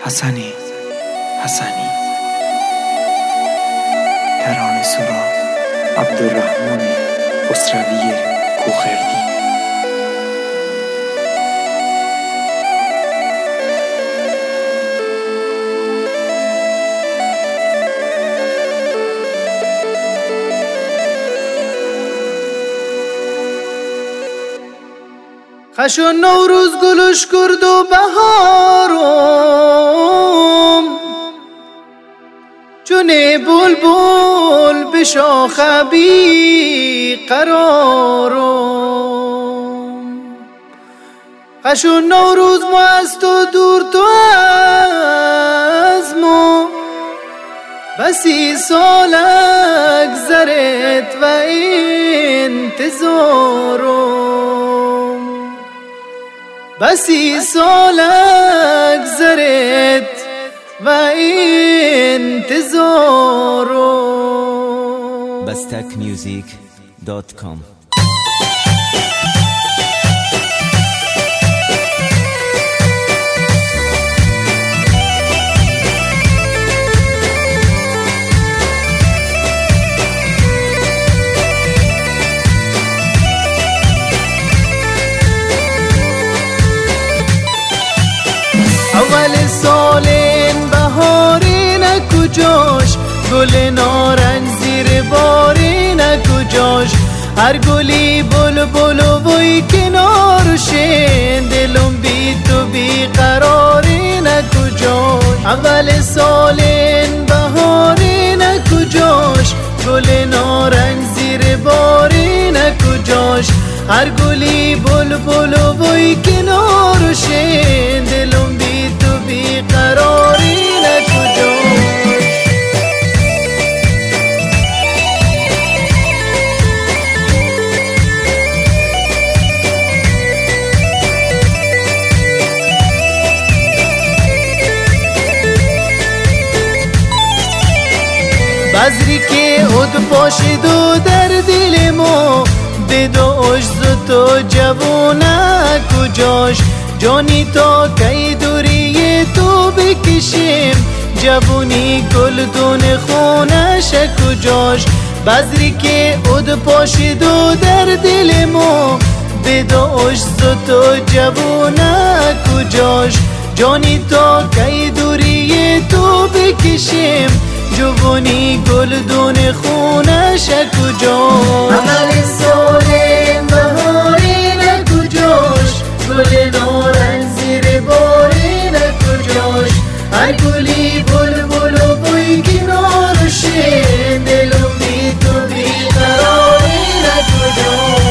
حسنی ترانه سرا عبدالرحمن خسروی کوخردی. خشو نوروز گلش کرد و بهارم، چونه بلبل به شاخ بی قرارم. خشو نوروز ما از تو دور، تو از ما بسی سال اگذرت و انتظارم، بسی سال اگذرت و انتظارم. bestekmusic.com اول سالین بهارین کجاش، گل نارنج زیر بارین کجاش، هر گلی بلبل و وی کنارشین، دلم بی تو بی قرارین کجاش. اول سالین بهارین کجاش، گل نارنج زیر بارین کجاش، هر گلی بلبل و وی کنارشین، دلم بی تو بی قراری نکجاش. بذری که خود پاشید و در دل ما، بدو عجز تو جوونه کجاش، جانی تا کی دوری تو بکشیم، جوونی گلدون خونش کجاش. بذری که عود پاشید و در دل ما، بدو عجز تو جوونه کجاش، جانی تا کی دوری تو بکشیم، جوونی گلدون خونش کجاش. اول سالین بهارین کجاش، گل نارنج زیر بارین کجاش، هر گلی بلبل و بوی کنارشین، دلم بی تو بی قرارین کجاش.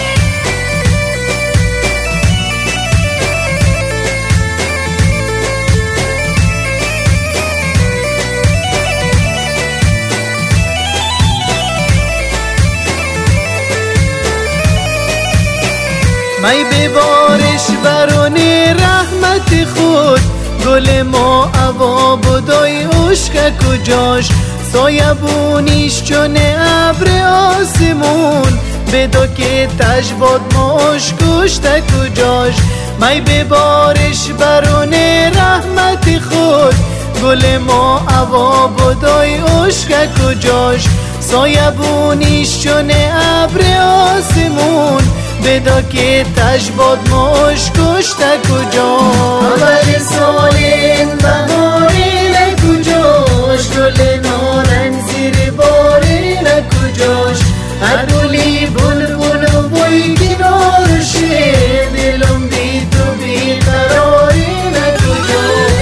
می ببارش برونه رحمت خود، گل ما عوا بدای عشق کجاش، سایبونیش چون ابر آسمون، بدو که تجباد ماش کشته کجاش. می ببارش برونه رحمت خود، گل ما عوا بدای عشق کجاش، سایبونیش چون ابر آسمون، بدا که تجباد ماش کشته کجاش. اول سالین بهارین کجاش، گل نارنج زیر بارین کجاش، هر گلی بلبل و بوی کنارشین، دلم بی تو بی قرارین کجاش.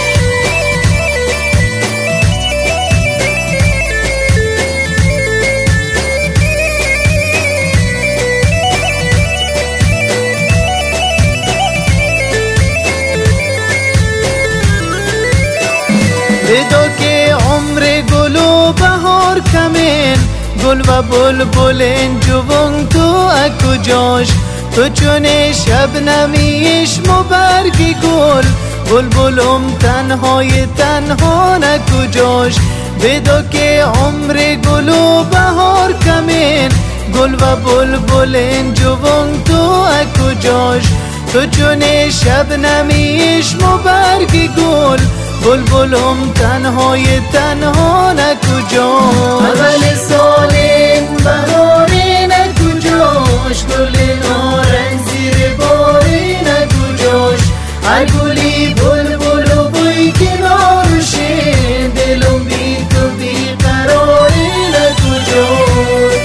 بدو که عمر گل و بهار کمین، گل و بلبلین جوان تو کجاش، تو چون شب نمیش برگی گل، بلبلم تنهای تنها نکجاش. بدو که عمر گل و بهار کمین، گل و بلبلین جوان تو کجاش، تو چون شب نمیش برگی گل، بلبلم تنهای تنها نکجاش. اول سال بهاری نکجاش، گل نارنج زیر باری نکجاش. هر گلی بلبل و بوی کنارشه، دلم بی تو بی قراری نکجاش.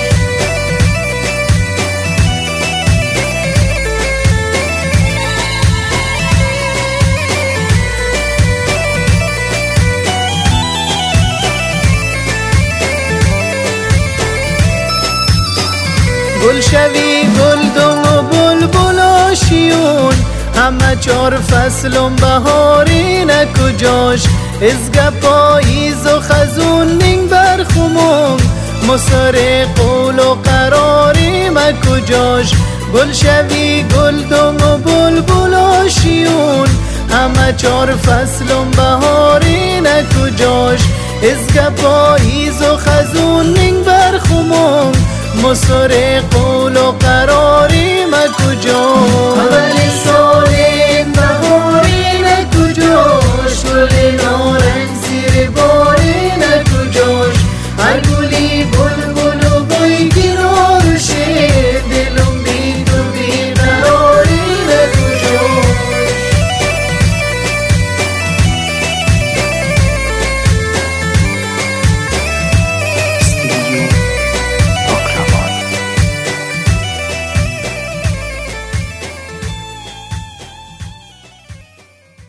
گل شوی گلدم و بلبل آشیون، همه 4 فصلم بهاری نکجاش. ازگه پاییز و خزون نینگ برخومم، مصر قول و قراری مکجاش. گل شوی گلدم و بلبل آشیون، همه 4 فصلم بهاری نکجاش. ازگه پاییز و خزون نینگ برخومم، مصر قول و قراری مکجاش.